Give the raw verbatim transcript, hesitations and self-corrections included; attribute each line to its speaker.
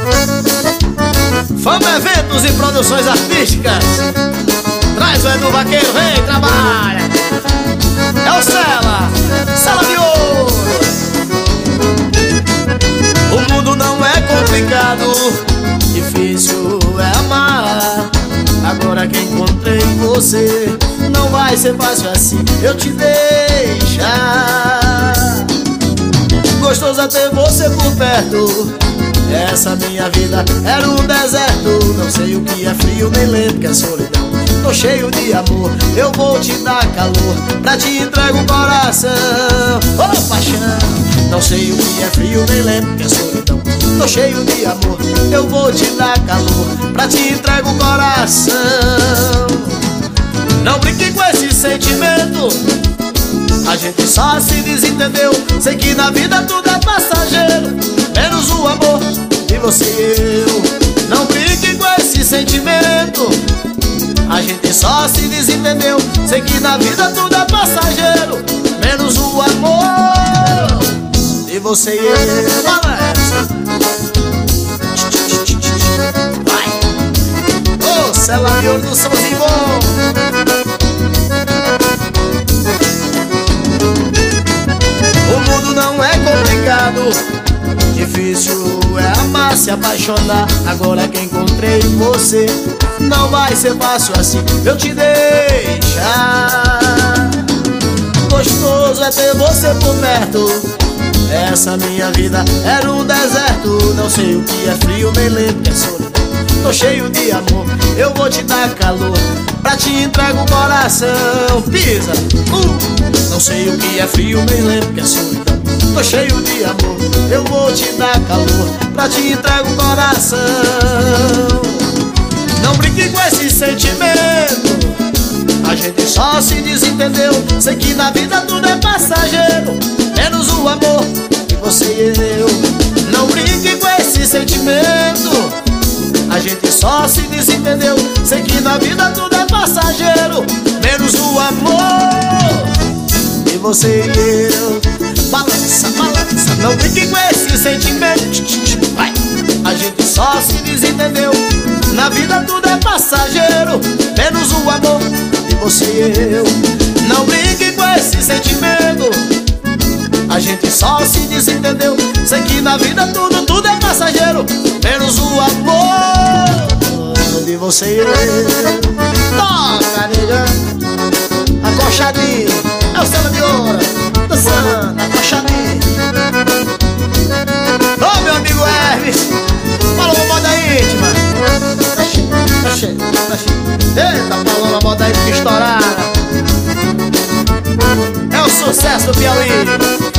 Speaker 1: Fama Eventos e Produções Artísticas. Traz o Edu Vaqueiro, vem, trabalha. É o Cela, Cela de Ouro. O mundo não é complicado, difícil é amar. Agora que encontrei você, não vai ser fácil assim eu te deixar. Gostoso é ter você por perto. Essa minha vida era um deserto. Não sei o que é frio, nem lembro que é solidão. Tô cheio de amor, eu vou te dar calor. Pra te entrego o coração, oh paixão. Não sei o que é frio, nem lembro que é solidão. Tô cheio de amor, eu vou te dar calor. Pra te entrego o coração. Não brinque com esse sentimento, a gente só se desentendeu. Sei que na vida tudo é passageiro, menos o amor de você e eu. Não brinque com esse sentimento, a gente só se desentendeu. Sei que na vida tudo é passageiro, menos o amor de você e eu. Balança. Vai. Ô, Cela de Ouro do somzinho bom. O mundo não é complicado, difícil é amar, se apaixonar. Agora que encontrei você, não vai ser fácil assim eu te deixar. Gostoso é ter você por perto. Essa minha vida era um deserto. Não sei o que é frio, nem lembro que é solidão. Tô cheio de amor, eu vou te dar calor. Pra te entrego o coração. Pisa, uh. Não sei o que é frio, nem lembro que é solidão. Tô cheio de amor, eu vou te dar calor. Pra te entrego o coração. Não brinque com esse sentimento, a gente só se desentendeu. Sei que na vida tudo é passageiro, menos o amor de você e eu. Não brinque com esse sentimento, a gente só se desentendeu. Sei que na vida tudo é passageiro, menos o amor de você e eu. Balança, balança. Não brinque com esse sentimento, vai. A gente só se desentendeu. Na vida tudo é passageiro, menos o amor de você e eu. Não brinque com esse sentimento, a gente só se desentendeu. Sei que na vida tudo, tudo é passageiro, menos o amor de você e eu. Toca, nega, acochadinho. É o Cela de Ouro, dançando, acochadinho. Ô oh, meu amigo Hermes, fala uma moda íntima. Tá cheio, tá cheio, tá cheio. Eita, falando uma moda íntima estourada. É o sucesso do Piauí.